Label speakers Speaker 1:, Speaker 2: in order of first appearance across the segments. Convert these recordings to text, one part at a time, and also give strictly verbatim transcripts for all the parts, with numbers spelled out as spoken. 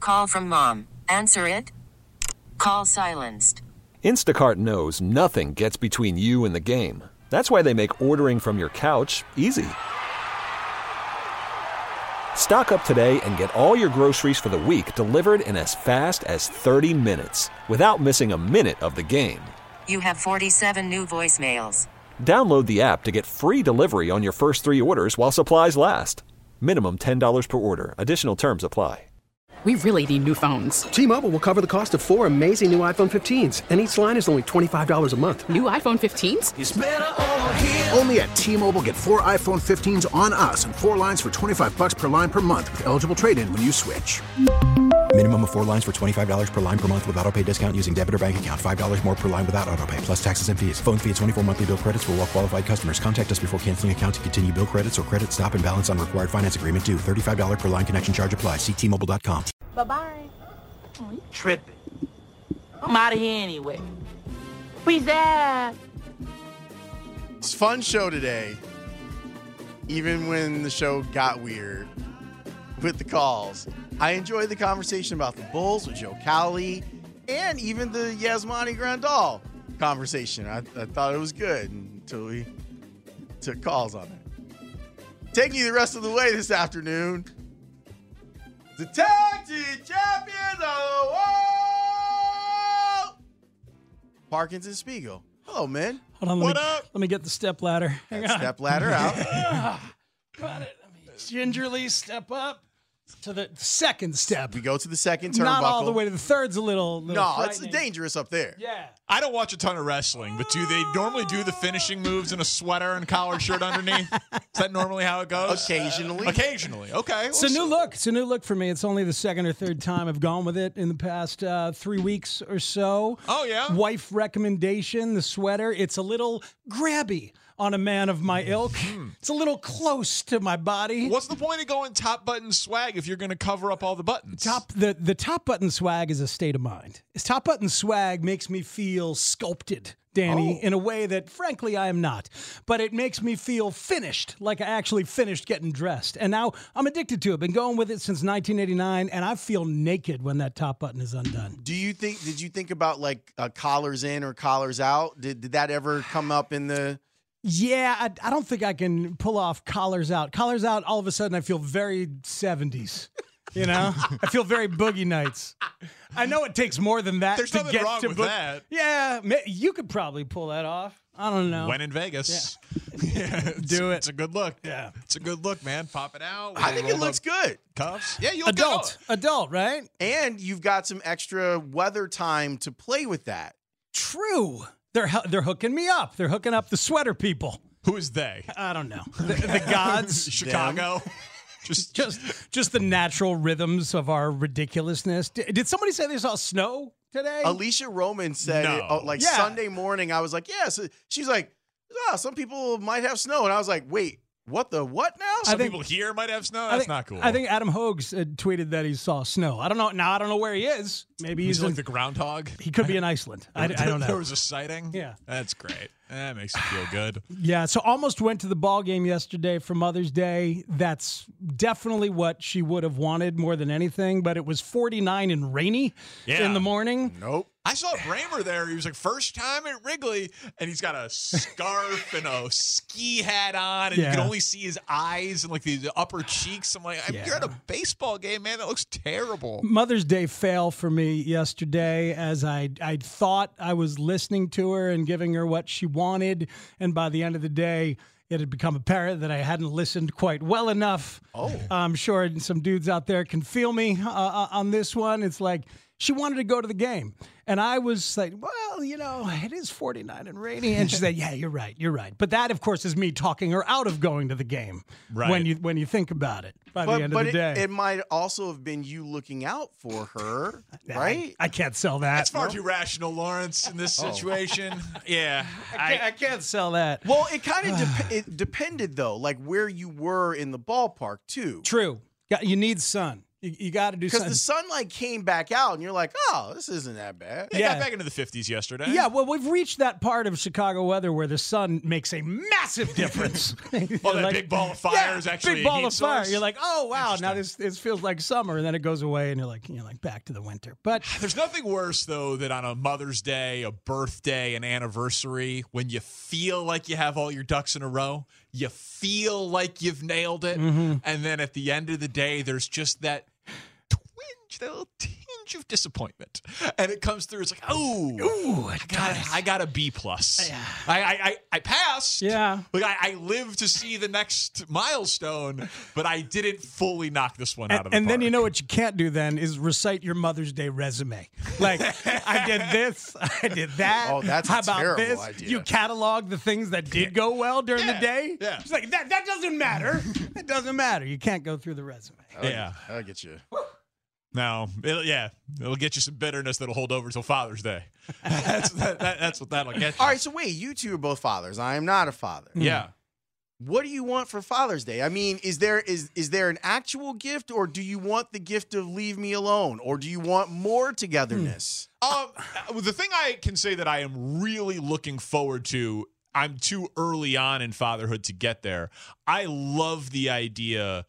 Speaker 1: Call from mom. Answer it. Call silenced.
Speaker 2: Instacart knows nothing gets between you and the game. That's why they make ordering from your couch easy. Stock up today and get all your groceries for the week delivered in as fast as thirty minutes without missing a minute of the game.
Speaker 1: You have forty-seven new voicemails.
Speaker 2: Download the app to get free delivery on your first three orders while supplies last. Minimum ten dollars per order. Additional terms apply.
Speaker 3: We really need new phones.
Speaker 4: T-Mobile will cover the cost of four amazing new iPhone fifteens, and each line is only twenty-five dollars a month.
Speaker 3: New iPhone fifteens?
Speaker 5: It's better over here. Only at T-Mobile, get four iPhone fifteens on us and four lines for twenty-five bucks per line per month with eligible trade-in when you switch.
Speaker 6: Minimum of four lines for twenty-five dollars per line per month with autopay discount using debit or bank account. five dollars more per line without autopay, plus taxes and fees. Phone fee at twenty-four monthly bill credits for well-qualified customers. Contact us before canceling account to continue bill credits or credit stop and balance on required finance agreement due. thirty-five dollars per line connection charge applies. See T Mobile dot com.
Speaker 7: Bye-bye. Oh, you tripping. I'm out of here anyway. Peace out.
Speaker 8: It's a fun show today, even when the show got weird with the calls. I enjoyed the conversation about the Bulls with Joe Cowley and even the Yasmani Grandal conversation. I, I thought it was good until we took calls on it. Taking you the rest of the way this afternoon, the tag team champions of the world, Parkins and Spiegel. Hello, man.
Speaker 9: Hold on, let
Speaker 8: what
Speaker 9: me,
Speaker 8: up?
Speaker 9: Let me get the step ladder. Hang on.
Speaker 8: Step ladder out.
Speaker 9: Got it. Let me gingerly step up to the second step.
Speaker 8: We go to the second turnbuckle.
Speaker 9: Not all the way to the third's a little, little
Speaker 8: No, it's
Speaker 9: frightening.
Speaker 8: dangerous up there.
Speaker 9: Yeah.
Speaker 10: I don't watch a ton of wrestling, but do they normally do the finishing moves in a sweater and collared shirt underneath? Is that normally how it goes?
Speaker 8: Occasionally.
Speaker 10: Occasionally. Okay.
Speaker 9: It's a new look. It's a new look for me. It's only the second or third time I've gone with it in the past uh, three weeks or so.
Speaker 10: Oh, yeah?
Speaker 9: Wife recommendation, the sweater. It's a little grabby on a man of my ilk. It's a little close to my body.
Speaker 10: What's the point of going top button swag if you're going to cover up all the buttons?
Speaker 9: Top the, the top button swag is a state of mind. This top button swag makes me feel sculpted, Danny,
Speaker 8: Oh.
Speaker 9: in a way that, frankly, I am not. But it makes me feel finished, like I actually finished getting dressed. And now I'm addicted to it. Been going with it since nineteen eighty-nine, and I feel naked when that top button is undone.
Speaker 8: Do you think? Did you think about like uh, collars in or collars out? Did did that ever come up in the?
Speaker 9: Yeah, I, I don't think I can pull off collars out. Collars out, all of a sudden, I feel very seventies. You know, I feel very Boogie Nights. I know it takes more than that
Speaker 10: There's
Speaker 9: to
Speaker 10: nothing
Speaker 9: get
Speaker 10: wrong
Speaker 9: to
Speaker 10: with
Speaker 9: Bo-
Speaker 10: that.
Speaker 9: Yeah, ma- you could probably pull that off. I don't know.
Speaker 10: When in Vegas. Yeah. it's,
Speaker 9: Do it.
Speaker 10: It's a good look.
Speaker 9: Yeah.
Speaker 10: It's a good look, man. Pop it out.
Speaker 8: I think it
Speaker 10: Roll
Speaker 8: looks
Speaker 10: the
Speaker 8: good.
Speaker 10: Cuffs. Yeah, you'll
Speaker 9: Adult,
Speaker 10: go.
Speaker 9: adult, right?
Speaker 8: And you've got some extra weather time to play with that.
Speaker 9: True. They're hu- they're hooking me up. They're hooking up the sweater people.
Speaker 10: Who is they?
Speaker 9: I don't know. The, the gods.
Speaker 10: Chicago. Just,
Speaker 9: just, just the natural rhythms of our ridiculousness. Did, did somebody say they saw snow today?
Speaker 8: Alicia Roman said
Speaker 10: No.
Speaker 8: it, oh, like
Speaker 9: Yeah.
Speaker 8: Sunday morning. I was like, yes. She's like, oh, some people might have snow. And I was like, wait, what the what now?
Speaker 10: some
Speaker 9: I think-
Speaker 10: people here might have snow.
Speaker 9: I
Speaker 10: That's
Speaker 9: think-
Speaker 10: not cool.
Speaker 9: I think Adam Hogues uh, tweeted that he saw snow. I don't know. Now I don't know where he is. Maybe he's,
Speaker 10: he's like
Speaker 9: in,
Speaker 10: the groundhog.
Speaker 9: he could be in Iceland. I, I don't
Speaker 10: There
Speaker 9: know.
Speaker 10: was a sighting.
Speaker 9: Yeah.
Speaker 10: That's great. That makes you feel good.
Speaker 9: Yeah, so almost went to the ball game yesterday for Mother's Day. That's definitely what she would have wanted more than anything, but it was forty-nine and rainy
Speaker 10: Yeah.
Speaker 9: in the morning.
Speaker 8: Nope.
Speaker 10: I saw Bramer there. He was like, first time at Wrigley, and he's got a scarf and a ski hat on, and
Speaker 9: Yeah.
Speaker 10: you can only see his eyes and like the, the upper cheeks. I'm like,
Speaker 9: Yeah.
Speaker 10: you're at a baseball game, man. That looks terrible.
Speaker 9: Mother's Day fail for me yesterday as I I thought I was listening to her and giving her what she wanted, and by the end of the day, it had become apparent that I hadn't listened quite well enough.
Speaker 8: Oh.
Speaker 9: I'm sure some dudes out there can feel me uh, on this one. It's like she wanted to go to the game. And I was like, well, you know, it is forty-nine and rainy. And she said, yeah, you're right. You're right. But that, of course, is me talking her out of going to the game
Speaker 10: Right.
Speaker 9: when you when you think about it by
Speaker 8: But,
Speaker 9: the end
Speaker 8: but
Speaker 9: of the
Speaker 8: it,
Speaker 9: day.
Speaker 8: it might also have been you looking out for her, right?
Speaker 9: I, I can't sell that.
Speaker 10: That's far too rational, Lawrence, in this situation. Yeah.
Speaker 9: I can't, I can't sell that.
Speaker 8: Well, it kind of dep- it depended though, like where you were in the ballpark too.
Speaker 9: True. Yeah, you need sun. You, you got to do
Speaker 8: Because
Speaker 9: something.
Speaker 8: the sun like came back out, and you're like, oh, this isn't that bad.
Speaker 10: It
Speaker 9: Yeah.
Speaker 10: got back into the fifties yesterday.
Speaker 9: Yeah, well, we've reached that part of Chicago weather where the sun makes a massive difference.
Speaker 10: Oh, that big ball of fire
Speaker 9: yeah,
Speaker 10: is actually
Speaker 9: big
Speaker 10: a
Speaker 9: ball
Speaker 10: heat
Speaker 9: of fire.
Speaker 10: source?
Speaker 9: You're like, oh wow, now this this feels like summer, and then it goes away, and you're like, you're like back to the winter. But
Speaker 10: There's nothing worse, though, than on a Mother's Day, a birthday, an anniversary, when you feel like you have all your ducks in a row, you feel like you've nailed it,
Speaker 9: Mm-hmm.
Speaker 10: and then at the end of the day, there's just that twinge, that little tinge of disappointment, and it comes through. It's like, oh,
Speaker 9: Ooh,
Speaker 10: I got, I got a B plus. I, I, I, I passed.
Speaker 9: Yeah.
Speaker 10: like I, I lived to see the next milestone, but I didn't fully knock this one out
Speaker 9: and,
Speaker 10: of the
Speaker 9: and
Speaker 10: park.
Speaker 9: then you know what you can't do then is recite your Mother's Day resume. Like, I did this, I did that.
Speaker 8: Oh, that's a
Speaker 9: How about
Speaker 8: terrible
Speaker 9: this?
Speaker 8: idea.
Speaker 9: You catalog the things that did go well during
Speaker 10: Yeah,
Speaker 9: the day.
Speaker 10: yeah.
Speaker 9: It's like that. That doesn't matter. It doesn't matter. You can't go through the resume.
Speaker 10: yeah.
Speaker 8: I'll get you.
Speaker 10: No, it'll, yeah, it'll get you some bitterness that'll hold over till Father's Day. that's that, that, that's what that'll get you.
Speaker 8: All right, so wait, you two are both fathers. I am not a father.
Speaker 10: Yeah.
Speaker 8: What do you want for Father's Day? I mean, is there is is there an actual gift, or do you want the gift of leave me alone, or do you want more togetherness?
Speaker 10: Um, the thing I can say that I am really looking forward to, I'm too early on in fatherhood to get there. I love the idea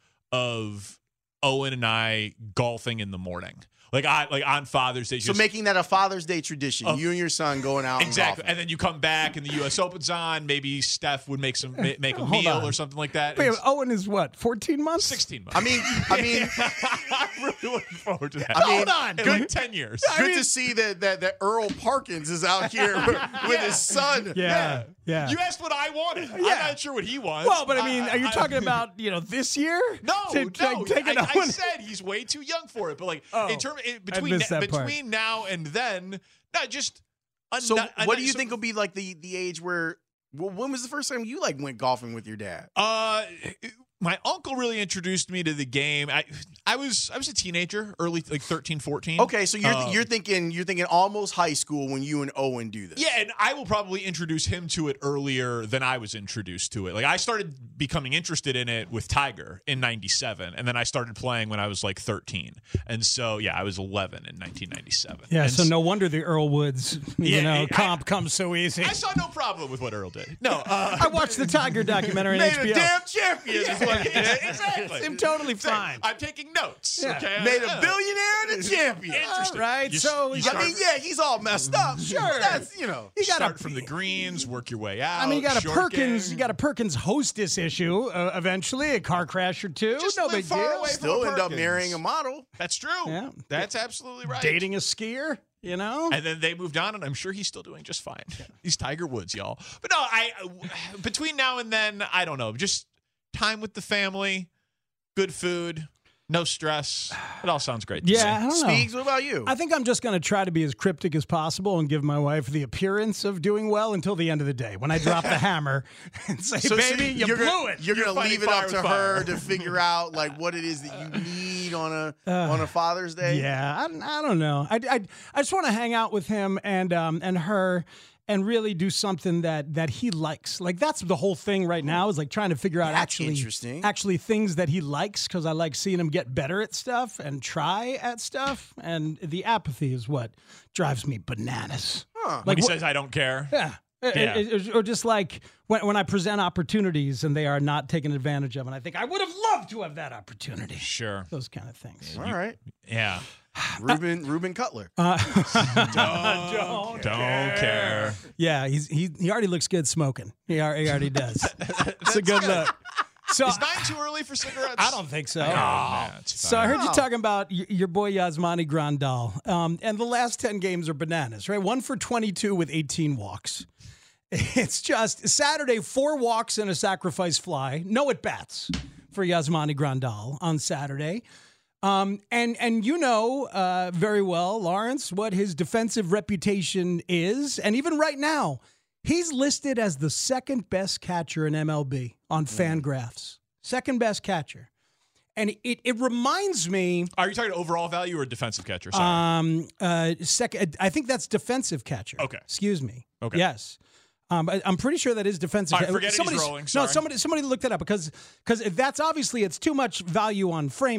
Speaker 10: of Owen and I golfing in the morning. Like I like on Father's Day.
Speaker 8: So
Speaker 10: just-
Speaker 8: making that a Father's Day tradition,
Speaker 10: Uh,
Speaker 8: you and your son going out
Speaker 10: Exactly,
Speaker 8: and
Speaker 10: and then you come back and the U S Open's on. Maybe Steph would make some ma- make a
Speaker 9: Hold
Speaker 10: meal
Speaker 9: on.
Speaker 10: or something like that.
Speaker 9: Wait,
Speaker 10: It's
Speaker 9: Owen is what? fourteen months?
Speaker 10: sixteen months.
Speaker 8: I mean, I mean,
Speaker 10: I'm really looking forward to that.
Speaker 8: I mean,
Speaker 9: Hold on.
Speaker 10: in
Speaker 9: Good-
Speaker 10: like ten years.
Speaker 8: good to see that that that Earl Parkins is out here with his son.
Speaker 9: Yeah. Yeah.
Speaker 10: You asked what I wanted. I'm
Speaker 9: Yeah.
Speaker 10: not sure what he wants.
Speaker 9: Well, but I mean, are you
Speaker 10: I-
Speaker 9: talking about, you know, this year?
Speaker 10: No,
Speaker 9: To-
Speaker 10: no.
Speaker 9: to take it
Speaker 10: I, I
Speaker 9: on?
Speaker 10: said he's way too young for it. But like
Speaker 9: Oh,
Speaker 10: in terms in
Speaker 9: I
Speaker 10: between
Speaker 9: missed that part.
Speaker 10: between now and then, no, just a,
Speaker 8: So,
Speaker 10: not- a-
Speaker 8: what do you
Speaker 10: so-
Speaker 8: think will be like the the age where? Well, when was the first time you like went golfing with your dad?
Speaker 10: Uh, my uncle really introduced me to the game. I I was I was a teenager, early like thirteen, fourteen.
Speaker 8: Okay, so you're
Speaker 10: Um,
Speaker 8: you're thinking you're thinking almost high school when you and Owen do this.
Speaker 10: Yeah, and I will probably introduce him to it earlier than I was introduced to it. Like I started becoming interested in it with Tiger in ninety-seven, and then I started playing when I was like thirteen. And so, yeah, I was eleven in nineteen ninety-seven.
Speaker 9: Yeah,
Speaker 10: And
Speaker 9: so no wonder the Earl Woods, you
Speaker 10: Yeah,
Speaker 9: know,
Speaker 10: I-
Speaker 9: comp comes so easy.
Speaker 10: I saw no problem with what Earl did. No, uh,
Speaker 9: I watched the Tiger documentary on
Speaker 8: Made
Speaker 9: H B O.
Speaker 8: a damn champion is what he did.
Speaker 10: exactly.
Speaker 9: Seemed totally fine.
Speaker 10: I'm taking notes.
Speaker 9: Yeah.
Speaker 10: Okay,
Speaker 8: Made
Speaker 10: Uh,
Speaker 8: a billionaire and a champion.
Speaker 10: Interesting.
Speaker 9: All right,
Speaker 10: You-
Speaker 9: so
Speaker 10: you
Speaker 9: you
Speaker 8: I
Speaker 10: start-
Speaker 8: mean, yeah, he's all messed up. Sure, that's you know.
Speaker 9: You got
Speaker 10: start
Speaker 9: a
Speaker 10: from the greens, work your way out.
Speaker 9: I mean, you got a
Speaker 10: short
Speaker 9: Perkins,
Speaker 10: game.
Speaker 9: you got a Perkins hostess issue. Uh, eventually, a car crash or two.
Speaker 10: Just
Speaker 9: no
Speaker 10: live
Speaker 9: big
Speaker 10: far
Speaker 9: deal.
Speaker 10: away from
Speaker 8: Still
Speaker 10: a
Speaker 8: end up
Speaker 10: Perkins.
Speaker 8: marrying a model.
Speaker 10: That's true.
Speaker 9: Yeah.
Speaker 10: That's absolutely right.
Speaker 9: Dating a skier, you know.
Speaker 10: And then they moved on, and I'm sure he's still doing just fine. He's Tiger Woods, y'all. But no, I between now and then, I don't know. Just time with the family, good food, no stress. It all sounds great. To
Speaker 9: Yeah,
Speaker 10: me.
Speaker 9: I don't know.
Speaker 8: Speaks. What about you?
Speaker 9: I think I'm just going to try to be as cryptic as possible and give my wife the appearance of doing well until the end of the day when I drop the hammer and say,
Speaker 8: So,
Speaker 9: "Baby,
Speaker 8: so
Speaker 9: you
Speaker 8: you're
Speaker 9: blew
Speaker 8: gonna,
Speaker 9: it."
Speaker 8: You're,
Speaker 10: You're
Speaker 8: gonna
Speaker 10: fighting
Speaker 8: leave it
Speaker 10: fire
Speaker 8: up
Speaker 10: with
Speaker 8: to her
Speaker 10: fire.
Speaker 8: to figure out like what it is that you need on a on a Father's Day.
Speaker 9: Yeah, I, I don't know. I, I, I just want to hang out with him and um and her and really do something that that he likes. Like that's the whole thing right now is like trying to figure out
Speaker 8: That's
Speaker 9: actually
Speaker 8: interesting.
Speaker 9: actually things that he likes because I like seeing him get better at stuff and try at stuff. And the apathy is what drives me bananas.
Speaker 8: Huh.
Speaker 10: When
Speaker 9: Like
Speaker 10: he
Speaker 9: what-
Speaker 10: says, "I don't care."
Speaker 9: Yeah.
Speaker 10: Yeah.
Speaker 9: It- it- or just like when, when I present opportunities and they are not taken advantage of, and I think I would have loved to have that opportunity.
Speaker 10: Sure.
Speaker 9: Those kind of things.
Speaker 8: All right,
Speaker 10: Yeah.
Speaker 8: Ruben Ruben Cutler.
Speaker 10: Don't, don't care.
Speaker 9: Yeah, he's he he already looks good smoking. He already, he already does. It's a good look. So
Speaker 10: Is nine too early for cigarettes?
Speaker 9: I don't think so.
Speaker 10: Oh, man, it's
Speaker 9: So I
Speaker 10: fine.
Speaker 9: heard you talking about y- your boy Yasmani Grandal, um, and the last ten games are bananas, right? One for twenty-two with eighteen walks. It's just Saturday, four walks and a sacrifice fly, no at bats for Yasmani Grandal on Saturday. Um, and and you know uh, very well, Lawrence, what his defensive reputation is, and even right now, he's listed as the second best catcher in M L B on Fangraphs. Second best catcher. And it, it reminds me.
Speaker 10: Are you talking overall value or defensive catcher? Sorry.
Speaker 9: Um, uh, second, I think that's defensive catcher.
Speaker 10: Okay.
Speaker 9: Excuse me.
Speaker 10: Okay.
Speaker 9: Yes. Um, I, I'm pretty sure that is defensive.
Speaker 10: All right,
Speaker 9: ca-
Speaker 10: forget it, he's
Speaker 9: Somebody's-
Speaker 10: rolling,
Speaker 9: No,
Speaker 10: sorry.
Speaker 9: somebody somebody looked that up because because that's obviously it's too much value on framing.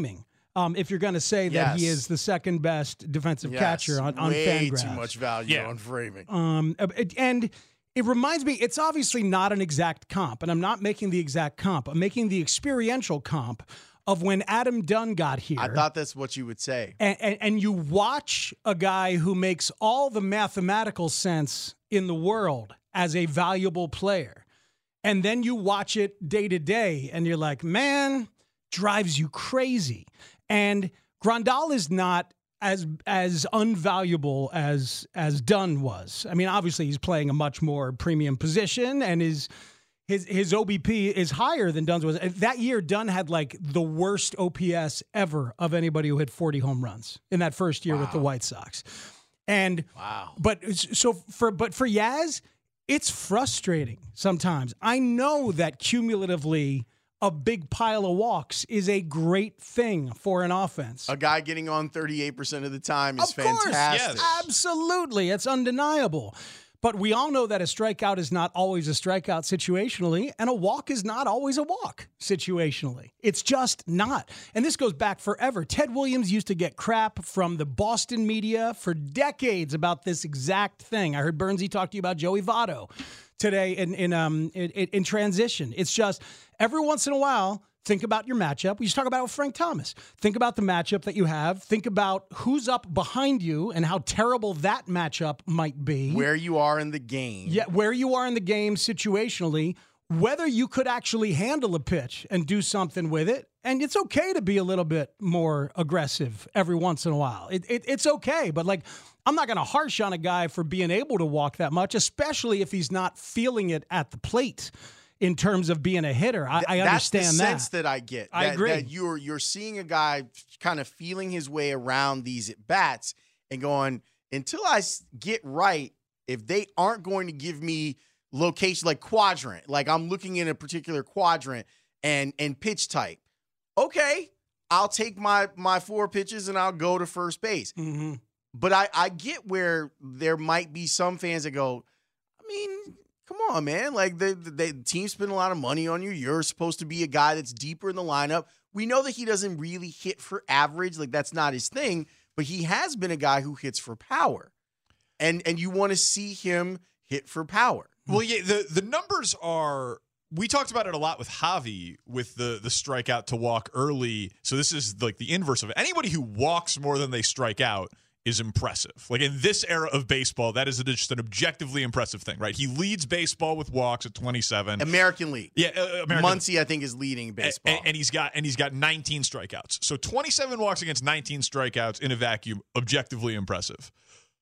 Speaker 9: Um, if you're going to say that he
Speaker 8: Yes.
Speaker 9: is the second best defensive
Speaker 8: Yes,
Speaker 9: catcher on, on
Speaker 8: way
Speaker 9: Fangraphs.
Speaker 8: too much value
Speaker 10: Yeah.
Speaker 8: on framing.
Speaker 9: Um, it- and it reminds me, it's obviously not an exact comp, and I'm not making the exact comp. I'm making the experiential comp of when Adam Dunn got here.
Speaker 8: I thought that's what you would say.
Speaker 9: and, and, and you watch a guy who makes all the mathematical sense in the world as a valuable player. And then you watch it day to day, and you're like, man, drives you crazy. And Grandal is not as as unvaluable as as Dunn was. I mean, obviously he's playing a much more premium position, and his his his O B P is higher than Dunn's was. And that year, Dunn had like the worst O P S ever of anybody who hit forty home runs in that first year wow. with the White Sox. And
Speaker 8: wow,
Speaker 9: but so for but for Yaz, it's frustrating sometimes. I know that cumulatively, a big pile of walks is a great thing for an offense.
Speaker 8: A guy getting on thirty-eight percent of the time is
Speaker 9: of course,
Speaker 8: fantastic.
Speaker 9: Yes. Absolutely. It's undeniable. But we all know that a strikeout is not always a strikeout situationally, and a walk is not always a walk situationally. It's just not. And this goes back forever. Ted Williams used to get crap from the Boston media for decades about this exact thing. I heard Bernsey talk to you about Joey Votto today in in um in, in transition. It's just every once in a while, think about your matchup. We just talk about it with Frank Thomas. Think about the matchup that you have. Think about who's up behind you and how terrible that matchup might be.
Speaker 8: Where you are in the game.
Speaker 9: Yeah, where you are in the game situationally, whether you could actually handle a pitch and do something with it. And it's okay to be a little bit more aggressive every once in a while. It, it, it's okay, but like, I'm not going to harsh on a guy for being able to walk that much, especially if he's not feeling it at the plate in terms of being a hitter. I, I understand
Speaker 8: That's the
Speaker 9: that.
Speaker 8: sense that I get.
Speaker 9: I
Speaker 8: that,
Speaker 9: agree.
Speaker 8: That you're, you're seeing a guy kind of feeling his way around these at-bats and going, until I get right, if they aren't going to give me location, like quadrant, like I'm looking in a particular quadrant and and pitch type, okay, I'll take my my four pitches and I'll go to first base.
Speaker 9: Mm-hmm.
Speaker 8: But I, I get where there might be some fans that go, I mean, come on, man. Like, the, the, the team spent a lot of money on you. You're supposed to be a guy that's deeper in the lineup. We know that he doesn't really hit for average. Like, that's not his thing. But he has been a guy who hits for power. And and you want to see him hit for power.
Speaker 10: Well, yeah, the, the numbers are – we talked about it a lot with Javi with the, the strikeout to walk early. So this is like the inverse of it. Anybody who walks more than they strike out is impressive. Like in this era of baseball, that is just an objectively impressive thing, right? He leads baseball with walks at twenty-seven.
Speaker 8: American League.
Speaker 10: Yeah, uh, American.
Speaker 8: Muncy, I think, is leading baseball.
Speaker 10: And, and he's got and he's got nineteen strikeouts. So twenty-seven walks against nineteen strikeouts in a vacuum, objectively impressive.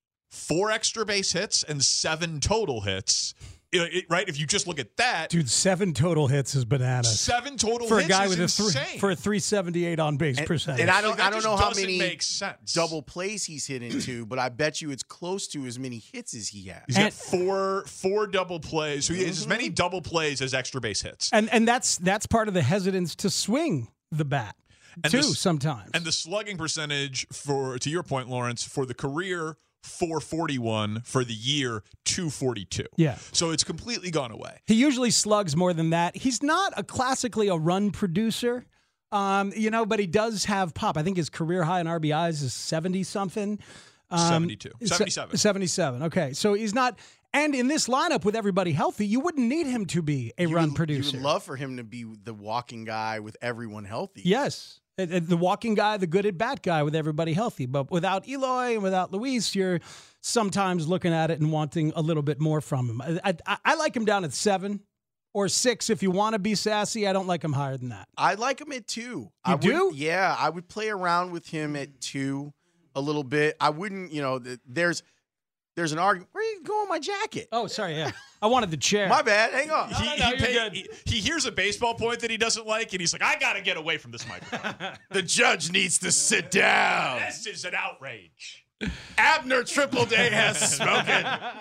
Speaker 10: Four extra base hits and seven total hits. It, it, right? If you just look at that,
Speaker 9: dude, seven total hits is bananas.
Speaker 10: Seven total
Speaker 9: for
Speaker 10: hits
Speaker 9: a guy
Speaker 10: is
Speaker 9: with
Speaker 10: insane.
Speaker 9: a three, for a three seventy-eight on base
Speaker 8: and,
Speaker 9: percentage.
Speaker 8: And I don't,
Speaker 10: like,
Speaker 8: I don't know how many
Speaker 10: make sense.
Speaker 8: double plays he's hit into, but I bet you it's close to as many hits as he has.
Speaker 10: He's got four four double plays. So he has as many double plays as extra base hits.
Speaker 9: And and that's that's part of the hesitance to swing the bat
Speaker 10: and
Speaker 9: too
Speaker 10: the,
Speaker 9: sometimes.
Speaker 10: And the slugging percentage for, to your point, Lawrence, for the career, four forty-one, for the year, two forty-two.
Speaker 9: Yeah.
Speaker 10: So it's completely gone away.
Speaker 9: He usually slugs more than that. He's not a classically a run producer, um, you know, but he does have pop. I think his career high in R B Is is seventy something. Um,
Speaker 10: seventy-two. seventy-seven.
Speaker 9: seventy-seven. Okay. So he's not. And in this lineup with everybody healthy, you wouldn't need him to be a
Speaker 8: you
Speaker 9: run
Speaker 8: would,
Speaker 9: producer.
Speaker 8: You would love for him to be the walking guy with everyone healthy.
Speaker 9: Yes. The walking guy, the good at bat guy with everybody healthy. But without Eloy and without Luis, you're sometimes looking at it and wanting a little bit more from him. I, I, I like him down at seven or six if you want to be sassy. I don't like him higher than that.
Speaker 8: I like him at two.
Speaker 9: You
Speaker 8: I
Speaker 9: do?
Speaker 8: Would, yeah, I would play around with him at two a little bit. I wouldn't, you know, there's there's an argument. Where are you going with my jacket?
Speaker 9: Oh, sorry, yeah. I wanted the chair.
Speaker 8: My bad. Hang on.
Speaker 10: He,
Speaker 9: no, no,
Speaker 10: he,
Speaker 9: you're
Speaker 10: pay,
Speaker 9: good.
Speaker 10: he, he hears a baseball point that he doesn't like, and he's like, I got to get away from this microphone.
Speaker 8: The judge needs to sit down.
Speaker 10: This is an outrage.
Speaker 8: Abner Tripleday has spoken.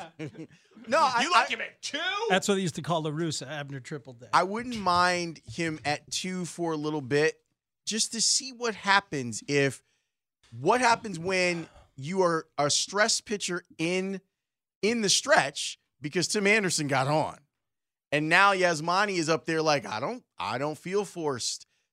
Speaker 8: No, I,
Speaker 10: You like
Speaker 8: I,
Speaker 10: him at two?
Speaker 9: That's what they used to call LaRussa, Abner Tripleday.
Speaker 8: I wouldn't mind him at two for a little bit just to see what happens if what happens when you are a stress pitcher in in the stretch because Tim Anderson got on. And now Yasmani is up there like, I don't I don't feel forced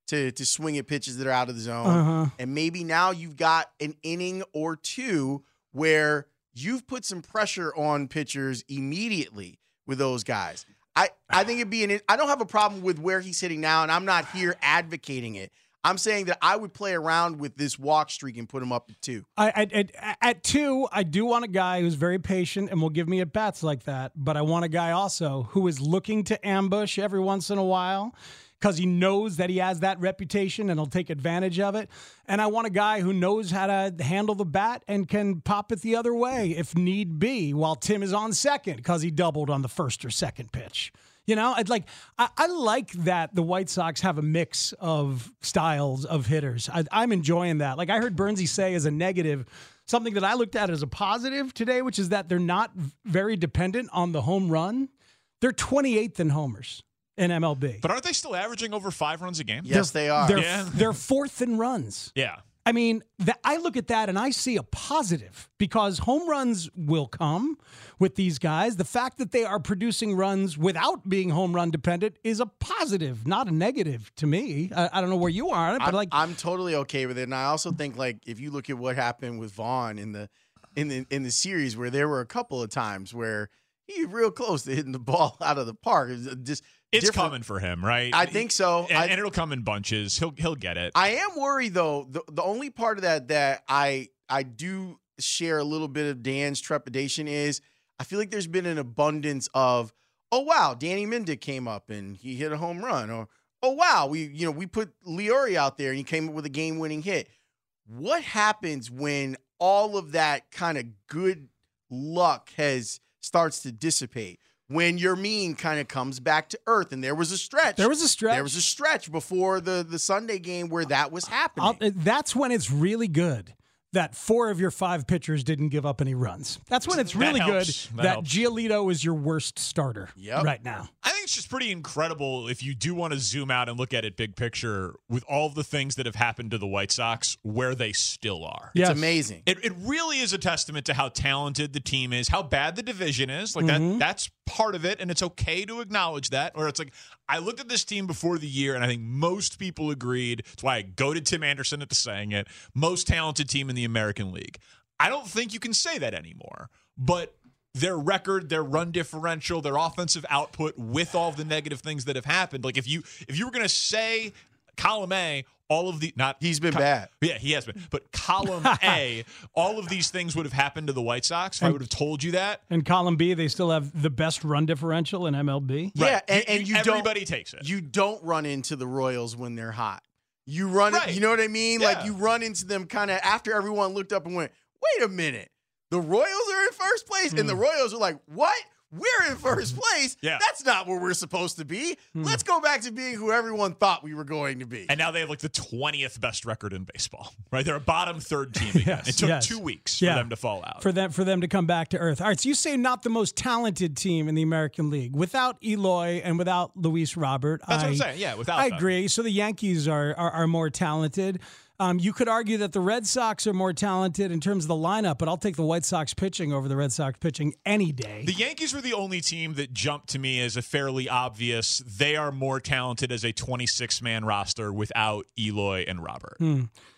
Speaker 8: to to swing at pitches that are out of the zone.
Speaker 9: Uh-huh.
Speaker 8: And maybe now you've got an inning or two where you've put some pressure on pitchers immediately with those guys. I, I think it'd be an – I don't have a problem with where he's hitting now, and I'm not here advocating it. I'm saying that I would play around with this walk streak and put him up at two.
Speaker 9: I, I, at, at two, I do want a guy who's very patient and will give me at bats like that. But I want a guy also who is looking to ambush every once in a while because he knows that he has that reputation and he'll take advantage of it. And I want a guy who knows how to handle the bat and can pop it the other way if need be while Tim is on second because he doubled on the first or second pitch. You know, I'd like I, I like that the White Sox have a mix of styles of hitters. I, I'm enjoying that. Like I heard Bernsey say as a negative, something that I looked at as a positive today, which is that they're not very dependent on the home run. They're twenty-eighth in homers in M L B.
Speaker 10: But aren't they still averaging over five runs a game?
Speaker 8: Yes,
Speaker 9: they're,
Speaker 8: they are.
Speaker 9: They're,
Speaker 10: yeah.
Speaker 9: they're fourth in runs.
Speaker 10: Yeah.
Speaker 9: I mean, that, I look at that and I see a positive because home runs will come with these guys. The fact that they are producing runs without being home run dependent is a positive, not a negative to me. I, I don't know where you are on it, but
Speaker 8: I'm,
Speaker 9: like
Speaker 8: I'm totally okay with it. And I also think like if you look at what happened with Vaughn in the in the in the series where there were a couple of times where he was real close to hitting the ball out of the park. It was just
Speaker 10: It's
Speaker 8: different.
Speaker 10: coming for him, right?
Speaker 8: I think so.
Speaker 10: And,
Speaker 8: I,
Speaker 10: and it'll come in bunches. He'll he'll get it.
Speaker 8: I am worried though. The the only part of that that I I do share a little bit of Dan's trepidation is I feel like there's been an abundance of, oh wow, Danny Mendick came up and he hit a home run, or oh wow, we you know we put Leori out there and he came up with a game winning hit. What happens when all of that kind of good luck has starts to dissipate? When your mean kind of comes back to earth, and there was a stretch.
Speaker 9: There was a stretch.
Speaker 8: There was a stretch before the, the Sunday game where that was happening.
Speaker 9: I'll, that's when it's really good that four of your five pitchers didn't give up any runs. That's when it's really
Speaker 10: That
Speaker 9: good
Speaker 10: helps.
Speaker 9: that,
Speaker 10: That helps.
Speaker 9: Giolito is your worst starter
Speaker 8: Yep.
Speaker 9: right now.
Speaker 10: I think it's just pretty incredible if you do want to zoom out and look at it big picture with all of the things that have happened to the White Sox where they still are.
Speaker 8: It's
Speaker 9: Yes.
Speaker 8: amazing.
Speaker 10: It, it really is a testament to how talented the team is, how bad the division is. Like
Speaker 9: Mm-hmm.
Speaker 10: that that's part of it, and it's okay to acknowledge that. Or it's like, I looked at this team before the year, and I think most people agreed. That's why I goaded Tim Anderson into saying it. Most talented team in the American League. I don't think you can say that anymore. But their record, their run differential, their offensive output with all of the negative things that have happened. Like if you if you were going to say column A, all of the not
Speaker 8: He's been
Speaker 10: co-
Speaker 8: bad.
Speaker 10: Yeah, he has been. But column A, all of these things would have happened to the White Sox if I would have told you that.
Speaker 9: And column B, they still have the best run differential in M L B.
Speaker 8: Yeah,
Speaker 10: Right.
Speaker 8: and, and you
Speaker 10: everybody
Speaker 8: don't,
Speaker 10: takes it.
Speaker 8: You don't run into the Royals when they're hot. You run
Speaker 10: Right.
Speaker 8: it, you know what I mean?
Speaker 10: Yeah.
Speaker 8: Like you run into them kind of after everyone looked up and went, wait a minute. The Royals are in first place, and the Royals are like, what? We're in first place?
Speaker 10: Yeah.
Speaker 8: That's not where we're supposed to be. Let's go back to being who everyone thought we were going to be.
Speaker 10: And now they have like the twentieth best record in baseball, right? They're a bottom third team again.
Speaker 9: Yes,
Speaker 10: it took
Speaker 9: yes.
Speaker 10: two weeks
Speaker 9: Yeah.
Speaker 10: for them to fall out.
Speaker 9: For them, for them to come back to earth. All right, so you say not the most talented team in the American League without Eloy and without Luis Robert.
Speaker 10: That's
Speaker 9: I,
Speaker 10: what I'm saying. Yeah, without
Speaker 9: I
Speaker 10: them.
Speaker 9: agree. So the Yankees are are, are more talented. Um, you could argue that the Red Sox are more talented in terms of the lineup, but I'll take the White Sox pitching over the Red Sox pitching any day.
Speaker 10: The Yankees were the only team that jumped to me as a fairly obvious. They are more talented as a twenty-six man roster without Eloy and Robert.
Speaker 9: Hmm.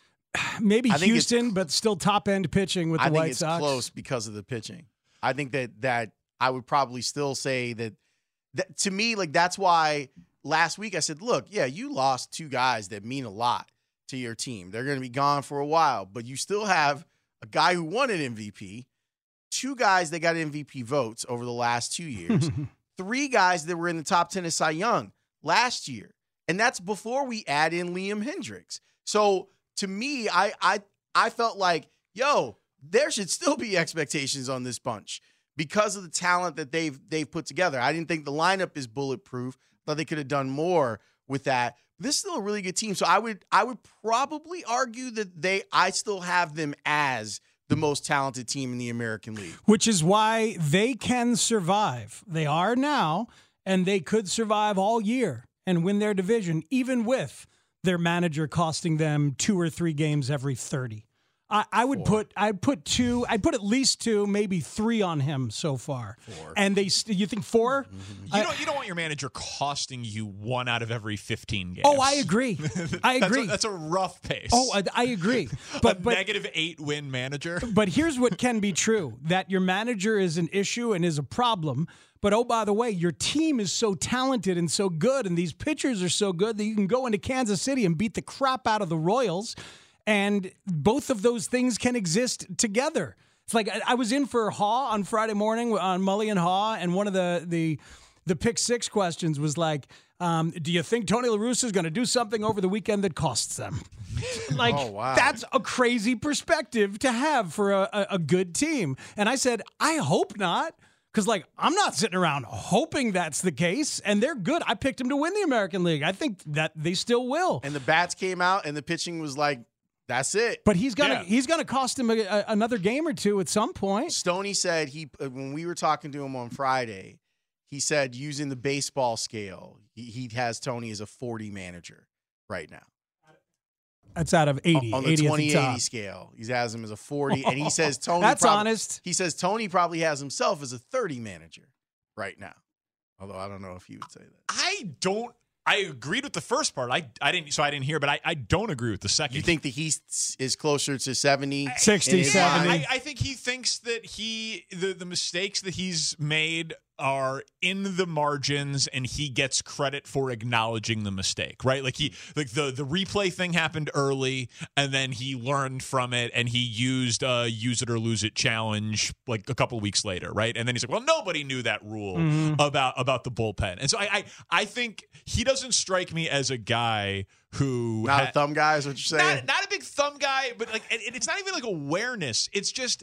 Speaker 9: Maybe
Speaker 8: I think
Speaker 9: Houston,
Speaker 8: it's-
Speaker 9: but still top end pitching with the
Speaker 8: I think
Speaker 9: White
Speaker 8: it's
Speaker 9: Sox.
Speaker 8: close because of the pitching. I think that that I would probably still say that, that to me, like that's why last week I said, look, yeah, you lost two guys that mean a lot to your team. They're going to be gone for a while, but you still have a guy who won an M V P, two guys that got M V P votes over the last two years, three guys that were in the top ten of Cy Young last year. And that's before we add in Liam Hendricks. So to me, I I I felt like, yo, there should still be expectations on this bunch because of the talent that they've they've put together. I didn't think the lineup is bulletproof. Thought they could have done more with that. This is still a really good team. So I would I would probably argue that they I still have them as the most talented team in the American League.
Speaker 9: Which is why they can survive. They are now, and they could survive all year and win their division, even with their manager costing them two or three games every thirty. I, I would
Speaker 8: Four.
Speaker 9: put I'd put two. I'd put at least two, maybe three on him so far.
Speaker 8: Four.
Speaker 9: And they, st- you think four?
Speaker 10: You don't you don't want your manager costing you one out of every fifteen games.
Speaker 9: Oh, I agree. I
Speaker 10: That's
Speaker 9: agree.
Speaker 10: a, that's a rough pace.
Speaker 9: Oh, I, I agree. But
Speaker 10: a
Speaker 9: but
Speaker 10: negative eight win manager.
Speaker 9: but here's what can be true: that your manager is an issue and is a problem. But oh, by the way, your team is so talented and so good, and these pitchers are so good that you can go into Kansas City and beat the crap out of the Royals, and both of those things can exist together. It's like I, I was in for Haw on Friday morning on Mully and Haw, and one of the the the pick six questions was like, um, "Do you think Tony La Russa is going to do something over the weekend that costs them?" Like,
Speaker 8: Oh, wow.
Speaker 9: that's a crazy perspective to have for a, a, a good team. And I said, I hope not. Because, like, I'm not sitting around hoping that's the case, and they're good. I picked them to win the American League. I think that they still will.
Speaker 8: And the bats came out, and the pitching was like, that's it.
Speaker 9: But he's gonna
Speaker 10: Yeah.
Speaker 9: he's gonna cost him a, a, another game or two at some point.
Speaker 8: Stoney said he uh, when we were talking to him on Friday, he said using the baseball scale, he, he has Tony as a forty manager right now.
Speaker 9: That's out of eighty.
Speaker 8: On the
Speaker 9: eighty at
Speaker 8: twenty
Speaker 9: the top.
Speaker 8: eighty scale, he has him as a forty, and he says Tony.
Speaker 9: That's
Speaker 8: prob-
Speaker 9: honest.
Speaker 8: He says Tony probably has himself as a thirty manager right now. Although I don't know if he would say that.
Speaker 10: I don't. I agreed with the first part. I I didn't. So I didn't hear, but I, I don't agree with the second.
Speaker 8: You think that he is closer to seventy,
Speaker 9: sixty,
Speaker 8: in his
Speaker 10: Yeah,
Speaker 9: seventy.
Speaker 8: mind?
Speaker 10: I, I think he thinks that he the the mistakes that he's made are in the margins, and he gets credit for acknowledging the mistake, right? Like he like the the replay thing happened early, and then he learned from it, and he used a use it or lose it challenge like a couple of weeks later, right? And then he's like, well, nobody knew that rule
Speaker 9: Mm-hmm.
Speaker 10: about about the bullpen, and so I I, I think he doesn't strike me as a guy who
Speaker 8: Not
Speaker 10: ha-
Speaker 8: a thumb guy is what you're saying?
Speaker 10: not, not a big thumb guy, but like it, it's not even like awareness. It's just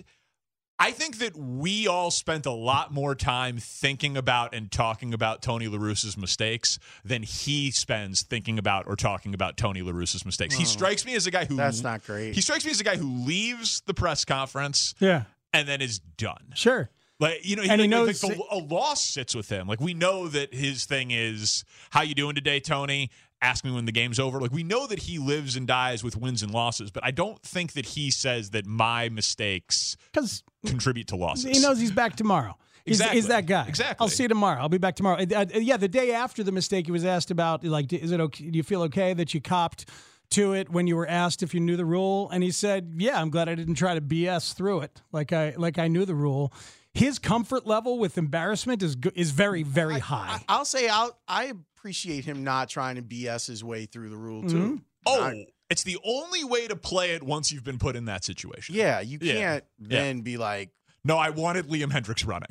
Speaker 10: I think that we all spent a lot more time thinking about and talking about Tony La Russa's mistakes than he spends thinking about or talking about Tony La Russa's mistakes. He strikes me as a guy who
Speaker 8: That's not great.
Speaker 10: He strikes me as a guy who leaves the press conference
Speaker 9: Yeah,
Speaker 10: and then is done.
Speaker 9: sure.
Speaker 10: Like, you know,
Speaker 9: And he
Speaker 10: like,
Speaker 9: knows-
Speaker 10: like the, a loss sits with him. Like, we know that his thing is, how you doing today, Tony? Ask me when the game's over. Like, we know that he lives and dies with wins and losses, but I don't think that he says that my mistakes
Speaker 9: Because
Speaker 10: contribute to losses.
Speaker 9: he knows he's back tomorrow. He's,
Speaker 10: Exactly.
Speaker 9: he's that guy.
Speaker 10: Exactly.
Speaker 9: I'll see you tomorrow. I'll be back tomorrow. Uh, uh, yeah, the day after the mistake, he was asked about, like, is it okay? Do you feel okay that you copped to it when you were asked if you knew the rule? And he said, yeah, I'm glad I didn't try to B S through it. Like I, like I knew the rule. His comfort level with embarrassment is go- is very, very high.
Speaker 8: I, I'll say I'll, I appreciate him not trying to B S his way through the rule, too.
Speaker 9: Mm-hmm.
Speaker 10: Oh,
Speaker 8: Not-
Speaker 10: it's the only way to play it once you've been put in that situation.
Speaker 8: yeah, you
Speaker 10: Yeah.
Speaker 8: can't
Speaker 10: Yeah.
Speaker 8: then be like,
Speaker 10: No, I wanted Liam Hendricks running.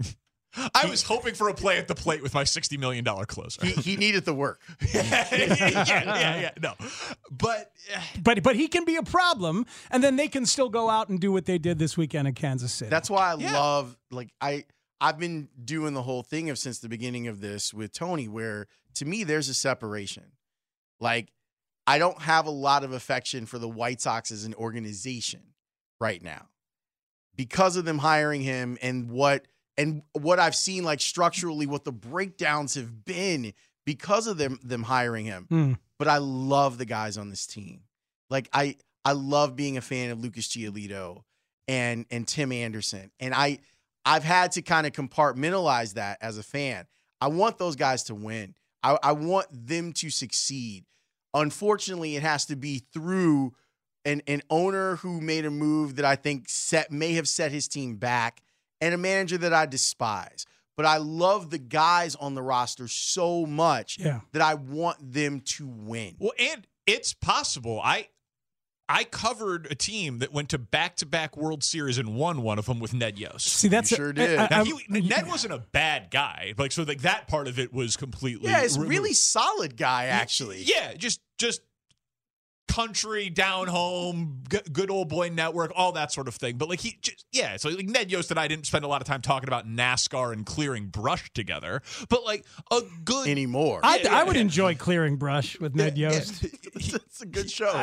Speaker 10: I was hoping for a play at the plate with my sixty million dollars closer.
Speaker 8: he, he needed the work.
Speaker 10: yeah, yeah, yeah, no. But uh,
Speaker 9: But but he can be a problem, and then they can still go out and do what they did this weekend in Kansas City.
Speaker 8: That's why I
Speaker 10: Yeah.
Speaker 8: love, like, I, I've been doing the whole thing of since the beginning of this with Tony, where to me, there's a separation. Like, I don't have a lot of affection for the White Sox as an organization right now because of them hiring him and what and what I've seen, like, structurally, what the breakdowns have been because of them them hiring him.
Speaker 9: Mm.
Speaker 8: But I love the guys on this team. Like, I I love being a fan of Lucas Giolito and and Tim Anderson. And I I've had to kind of compartmentalize that as a fan. I want those guys to win. I, I want them to succeed. Unfortunately, it has to be through an, an owner who made a move that I think set may have set his team back, and a manager that I despise. But I love the guys on the roster so much
Speaker 9: Yeah.
Speaker 8: that I want them to win.
Speaker 10: well, and it's possible. I I covered a team that went to back-to-back World Series and won one of them with Ned Yost.
Speaker 9: See, that's
Speaker 8: You
Speaker 9: a-
Speaker 8: sure did.
Speaker 9: I- I-
Speaker 10: Now,
Speaker 9: I'm-
Speaker 10: he, Ned wasn't a bad guy. Like, so like that part of it was completely
Speaker 8: Yeah, it's
Speaker 10: removed.
Speaker 8: really solid guy, actually.
Speaker 10: Yeah, just just country, down home, g- good old boy network, all that sort of thing. But like he, just, yeah, so like Ned Yost and I didn't spend a lot of time talking about NASCAR and clearing brush together, but like a good
Speaker 8: Anymore.
Speaker 9: I,
Speaker 10: Yeah, yeah,
Speaker 9: I would
Speaker 10: yeah.
Speaker 9: enjoy clearing brush with Ned Yost.
Speaker 8: It's a good show.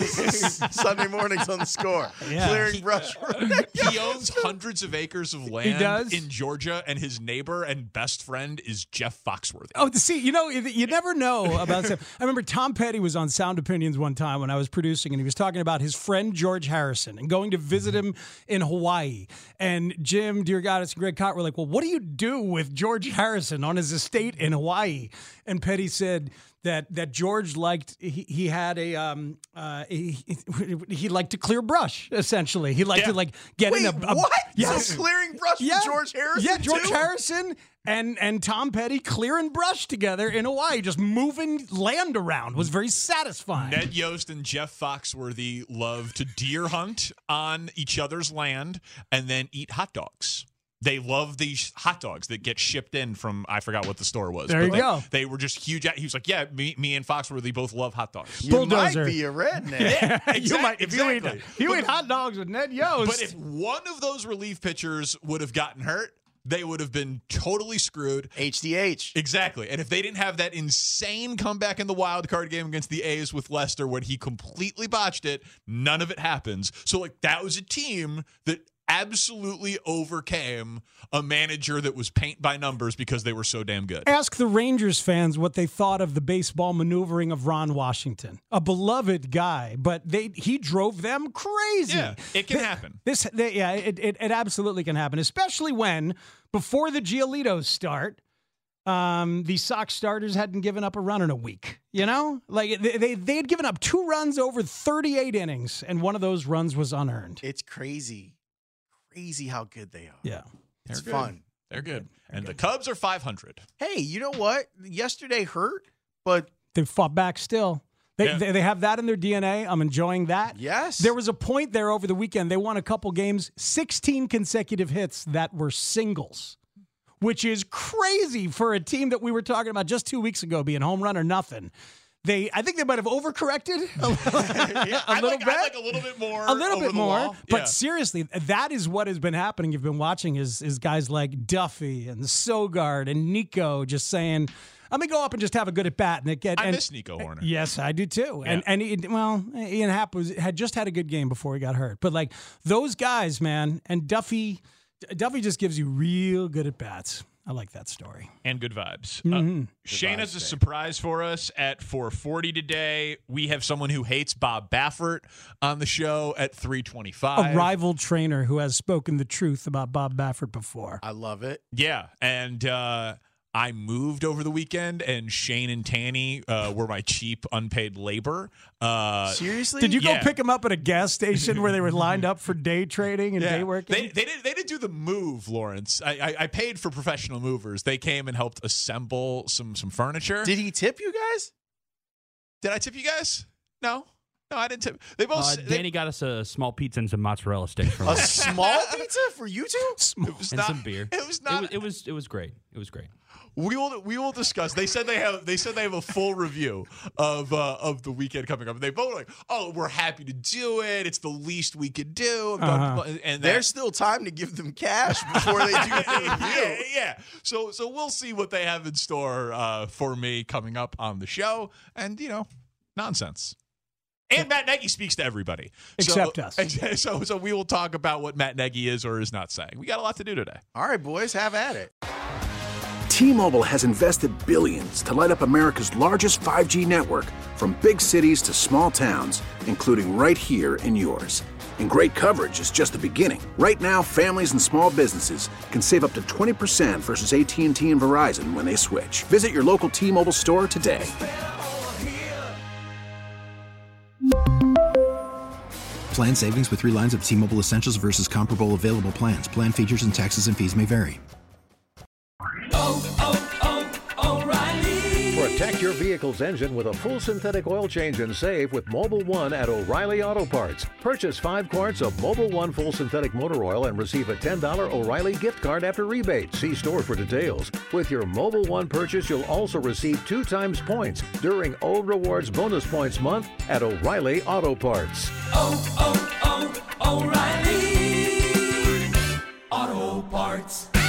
Speaker 8: Sunday mornings on the Score.
Speaker 9: Yeah.
Speaker 8: Clearing
Speaker 10: He-
Speaker 8: brush.
Speaker 10: He owns hundreds of acres of land
Speaker 9: does?
Speaker 10: in Georgia, and his neighbor and best friend is Jeff Foxworthy.
Speaker 9: Oh, see, you know, you never know about stuff. I remember Tom Petty was on Sound Opinions one time when I was producing, and he was talking about his friend George Harrison and going to visit him in Hawaii. And Jim, dear God, it's Greg Cott were like, well, what do you do with George Harrison on his estate in Hawaii? And Petty said that that George liked, he, he had a, um, uh, he, he liked to clear brush, essentially. He liked
Speaker 8: Yeah.
Speaker 9: to like get
Speaker 8: Wait,
Speaker 9: in a, a
Speaker 8: what?
Speaker 9: Yes.
Speaker 8: So clearing brush
Speaker 9: Yeah.
Speaker 8: with George Harrison
Speaker 9: Yeah, George
Speaker 8: too?
Speaker 9: Harrison and and Tom Petty clearing brush together in Hawaii, just moving land around was very satisfying.
Speaker 10: Ned Yost and Jeff Foxworthy love to deer hunt on each other's land and then eat hot dogs. They love these hot dogs that get shipped in from, I forgot what the store was.
Speaker 9: There you
Speaker 10: they,
Speaker 9: go.
Speaker 10: They were just huge. He was like, yeah, me, me and Foxworthy both love hot dogs.
Speaker 8: You
Speaker 9: Bulldozer.
Speaker 8: might be a redneck.
Speaker 10: Yeah, exactly,
Speaker 9: you might if you
Speaker 10: exactly.
Speaker 9: eat you
Speaker 10: But-
Speaker 9: eat hot dogs with Ned Yost.
Speaker 10: But if one of those relief pitchers would have gotten hurt, they would have been totally screwed.
Speaker 8: H D H.
Speaker 10: Exactly. And if they didn't have that insane comeback in the wild card game against the A's with Lester when he completely botched it, none of it happens. So, like, that was a team that absolutely overcame a manager that was paint by numbers because they were so damn good.
Speaker 9: Ask the Rangers fans what they thought of the baseball maneuvering of Ron Washington, a beloved guy, but they he drove them crazy.
Speaker 10: Yeah, it can happen.
Speaker 9: This, they, yeah, it, it it absolutely can happen, especially when before the Giolitos start, um, the Sox starters hadn't given up a run in a week. You know, like they they, they had given up two runs over thirty-eight innings, and one of those runs was unearned.
Speaker 8: It's crazy. Crazy how good they are.
Speaker 9: Yeah,
Speaker 8: It's
Speaker 10: They're good.
Speaker 8: fun.
Speaker 10: They're good. And the Cubs are five hundred.
Speaker 8: Hey, you know what? Yesterday hurt, but
Speaker 9: they fought back still. They,
Speaker 10: Yeah.
Speaker 9: they they have that in their D N A. I'm enjoying that.
Speaker 8: yes.
Speaker 9: There was a point there over the weekend. They won a couple games, sixteen consecutive hits that were singles, which is crazy for a team that we were talking about just two weeks ago being home run or nothing. They, I think they might have overcorrected a,
Speaker 10: Yeah,
Speaker 9: a
Speaker 10: I
Speaker 9: little
Speaker 10: like,
Speaker 9: bit.
Speaker 10: I like a little bit more.
Speaker 9: A little
Speaker 10: over
Speaker 9: bit
Speaker 10: the
Speaker 9: more,
Speaker 10: wall.
Speaker 9: but
Speaker 10: Yeah.
Speaker 9: seriously, that is what has been happening. You've been watching is is guys like Duffy and Sogard and Nico just saying, "Let me go up and just have a good at bat." And it get
Speaker 10: I
Speaker 9: and,
Speaker 10: miss Nico Horner.
Speaker 9: Yes, I do too. And
Speaker 10: Yeah.
Speaker 9: and he, well, Ian Happ was had just had a good game before he got hurt. But like those guys, man, and Duffy, Duffy just gives you real good at bats. I like that story.
Speaker 10: And good vibes.
Speaker 9: Mhm.
Speaker 10: Uh, Shane has a surprise for us at four forty today. We have someone who hates Bob Baffert on the show at three twenty-five.
Speaker 9: A rival trainer who has spoken the truth about Bob Baffert before.
Speaker 8: I love it.
Speaker 10: Yeah, and uh, I moved over the weekend, and Shane and Tanny uh, were my cheap unpaid labor. Uh,
Speaker 8: Seriously?
Speaker 9: Did you go
Speaker 10: Yeah.
Speaker 9: pick them up at a gas station where they were lined up for day trading and day working?
Speaker 10: They, they didn't. They didn't do the move, Lawrence. I, I, I paid for professional movers. They came and helped assemble some some furniture.
Speaker 8: Did he tip you guys?
Speaker 10: Did I tip you guys? No, no, I didn't tip. They both.
Speaker 11: Uh,
Speaker 10: they-
Speaker 11: Danny got us a small pizza and some mozzarella sticks from
Speaker 8: A
Speaker 11: us.
Speaker 8: small pizza for you two?
Speaker 10: it was
Speaker 11: and
Speaker 10: not,
Speaker 11: some beer.
Speaker 10: It was
Speaker 11: It
Speaker 10: not.
Speaker 11: was, it was it was great. It was great.
Speaker 10: We will we will discuss. They said they have they said they have a full review of uh, of the weekend coming up. And they both like, oh, we're happy to do it. It's the least we could do.
Speaker 9: Uh-huh.
Speaker 10: And
Speaker 8: There's
Speaker 10: that,
Speaker 8: still time to give them cash before they do the
Speaker 10: yeah,
Speaker 8: review.
Speaker 10: yeah. So so we'll see what they have in store uh, for me coming up on the show. And you know, nonsense. And Matt Nagy speaks to everybody
Speaker 9: Except
Speaker 10: so,
Speaker 9: us.
Speaker 10: So so we will talk about what Matt Nagy is or is not saying. We got a lot to do today.
Speaker 8: All right, boys, have at it.
Speaker 5: T-Mobile has invested billions to light up America's largest five G network, from big cities to small towns, including right here in yours. And great coverage is just the beginning. Right now, families and small businesses can save up to twenty percent versus A T and T and Verizon when they switch. Visit your local T-Mobile store today.
Speaker 6: Plan savings with three lines of T-Mobile Essentials versus comparable available plans. Plan features and taxes and fees may vary.
Speaker 12: Protect your vehicle's engine with a full synthetic oil change and save with Mobile One at O'Reilly Auto Parts. Purchase five quarts of Mobile One full synthetic motor oil and receive a ten dollars O'Reilly gift card after rebate. See store for details. With your Mobile One purchase, you'll also receive two times points during O Rewards Bonus Points Month at O'Reilly Auto Parts.
Speaker 13: Oh, oh, oh, O'Reilly Auto Parts.